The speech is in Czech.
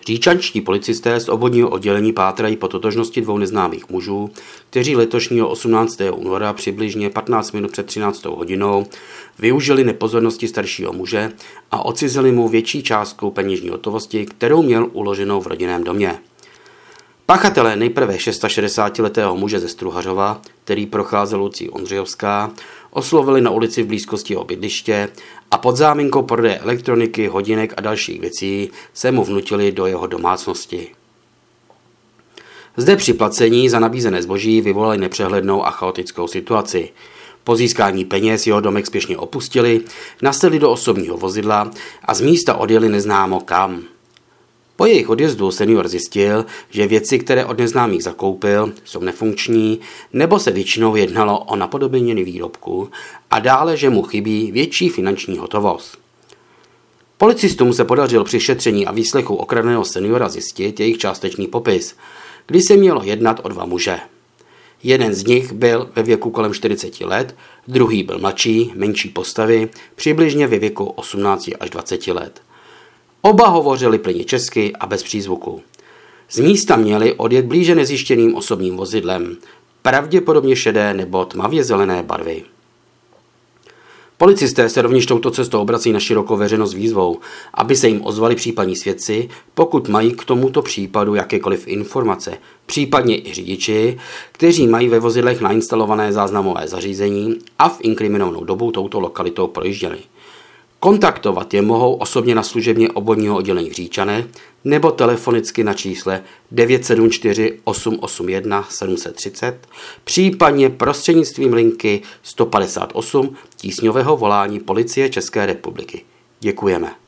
Říčanští policisté z obvodního oddělení pátrají po totožnosti dvou neznámých mužů, kteří letošního 18. února přibližně 15 minut před 13. hodinou využili nepozornosti staršího muže a odcizili mu větší částku peněžní hotovosti, kterou měl uloženou v rodinném domě. Pachatelé nejprve 660-letého muže ze Struhařova, který procházel ulicí Ondřejovská, oslovili na ulici v blízkosti jeho bydliště a pod záminkou prodeje elektroniky, hodinek a dalších věcí se mu vnutili do jeho domácnosti. Zde při placení za nabízené zboží vyvolali nepřehlednou a chaotickou situaci. Po získání peněz jeho domek spěšně opustili, nasedli do osobního vozidla a z místa odjeli neznámo kam. Po jejich odjezdu senior zjistil, že věci, které od neznámých zakoupil, jsou nefunkční, nebo se většinou jednalo o napodobeněný výrobku a dále, že mu chybí větší finanční hotovost. Policistům se podařilo při šetření a výslechu okradeného seniora zjistit jejich částečný popis, kdy se mělo jednat o dva muže. Jeden z nich byl ve věku kolem 40 let, druhý byl mladší, menší postavy, přibližně ve věku 18 až 20 let. Oba hovořili plynně česky a bez přízvuku. Z místa měli odjet blíže nezjištěným osobním vozidlem, pravděpodobně šedé nebo tmavě zelené barvy. Policisté se rovněž touto cestou obrací na širokou veřejnost výzvou, aby se jim ozvali případní svědci, pokud mají k tomuto případu jakékoliv informace, případně i řidiči, kteří mají ve vozidlech nainstalované záznamové zařízení a v inkriminovanou dobu touto lokalitou projížděli. Kontaktovat je mohou osobně na služebně obvodního oddělení v Říčanech nebo telefonicky na čísle 974 881 730, případně prostřednictvím linky 158 tísňového volání Policie České republiky. Děkujeme.